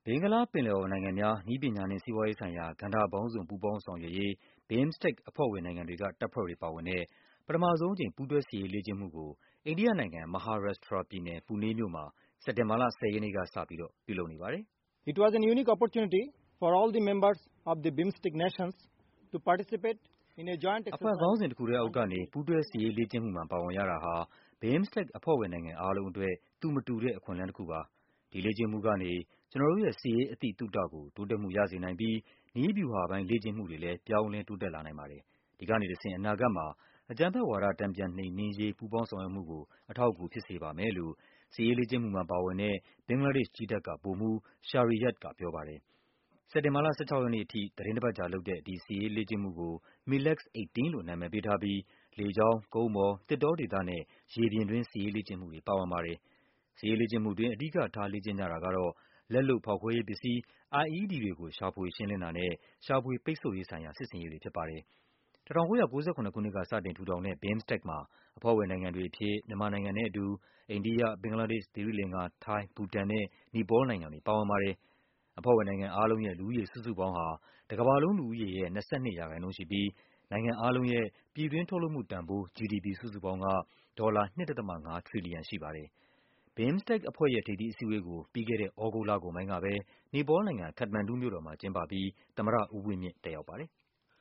ဘင်္ဂလားပင်လယ်အော်နိုင်ငံများ နည်းပညာနှင့်စီးပွားရေးဆိုင်ရာကဏ္ဍပေါင်းစုံပူးပေါင်းဆောင်ရွက်ရေး BIMSTEC အဖွဲ့ဝင်နိုင်ငံတွေကတပ်ဖွဲ့တွေပါဝင်တဲ့ ပထမဆုံးအကြိမ် ပူးတွဲစစ်ရေးလေ့ကျင့်မှုကို အိန္ဒိယနိုင်ငံ၊ Maharashtra ပြည်နယ်၊ Pune မြို့မှာ စက်တင်ဘာလ 10 ရက်နေ့ကစပြီး ပြုလုပ်နေပါတယ်။ It was a unique opportunity for all the members of the BIMSTEC nations to participate in a joint exercise. အဖွဲ့ခေါင်းစဉ်တခုထဲအောက်ကနေ ပူးတွဲစစ်ရေးလေ့ကျင့်မှုမှာပါဝင်ရတာဟာ BIMSTEC အဖွဲ့ဝင်နိုင်ငံအားလုံးအတွက် သူမတူတဲ့အခွင့်အလမ်းတခုပါ။ ဒီလေ့ကျင့်မှုကနေ ကျနော်တို့ရဲ့ စစ်ရေးအသိသုတကို တိုးတက်မှုရစေနိုင်ပြီး နည်းဗျူဟာပိုင်းလေ့ကျင့်မှုတွေလည်း ပြောင်းလဲတိုးတက်လာနိုင်ပါတယ်။ ဒီကနေတဆင့် အနာဂတ်မှာ အကြမ်းဖက်ဝါဒ တန်ပြန်နှိမ်နင်းရေး ပူးပေါင်းဆောင်ရွက်မှုကို အထောက်အကူဖြစ်စေပါမယ်လို့ စစ်ရေးလေ့ကျင့်မှုမှာပါဝင်တဲ့ ဘင်္ဂလားဒေ့ရှ်ကြည်းတပ်က ဗိုလ်မှူး Shariyad ကပြောပါတယ်။ စက်တင်ဘာလ ၁၆ ရက်နေ့အထိ သီတင်းတပတ်ကြာလုပ်တဲ့ ဒီစစ်ရေးလေ့ကျင့်မှုကို MILEX-18 လို့ နာမည်ပေးထားပြီး လေကြောင်း၊ ကုန်းပေါ်၊ သစ်တောဒေသနဲ့ ရေပြင်တွင်း စစ်ရေးလေ့ကျင့်မှုတွေ ပါဝင်ပါတယ်။ စစ်ရေးလေ့ကျင့်မှုအတွင်း အဓိကထားလေ့ကျင့်ကြတာကတော့ လက်လုပ်ဖောက်ခွဲရေးပစ္စည်း IED တွေကို ရှာဖွေရှင်းလင်းတာနဲ့ ရှာဖွေပိတ်ဆို့ရေးဆိုင်ရာ စစ်ဆင်ရေးတွေဖြစ်ပါတယ်။ ၁၉၉၇ ခုနှစ်က စတင်ထူထောင်တဲ့ BIMSTEC မှာ အဖွဲ့ဝင်နိုင်ငံတွေအဖြစ် မြန်မာနိုင်ငံနဲ့အတူ အိန္ဒိယ၊ ဘင်္ဂလားဒေ့ရှ်၊ သီရိလင်္ကာ၊ ထိုင်း၊ ဘူတန်နဲ့ နီပေါလ်နိုင်ငံတွေ ပါဝင်ပါတယ်။ အဖွဲ့ဝင်နိုင်ငံအားလုံးရဲ့ လူဦးရေစုစုပေါင်းဟာ တကမ္ဘာလုံးလူဦးရေရဲ့ ၂၂% ရှိပြီး နိုင်ငံအားလုံးရဲ့ ပြည်တွင်းထုတ်လုပ်မှုတန်ဖိုး GDP စုစုပေါင်းက ဒေါ်လာ ၂.5 ထရီလီယံရှိပါတယ်။ BIMSTEC အဖွဲ့ရဲ့ ထိပ်သီးအစည်းအဝေးကို ပြီးခဲ့တဲ့ သြဂုတ်လကုန်ပိုင်းကပဲ နီပေါလ်နိုင်ငံ၊ ခတ္တမန်ဒူမြို့တော်မှာ ကျင်းပပြီး သမ္မတဦးဝင်းမြင့် တက်ရောက်ပါတယ်။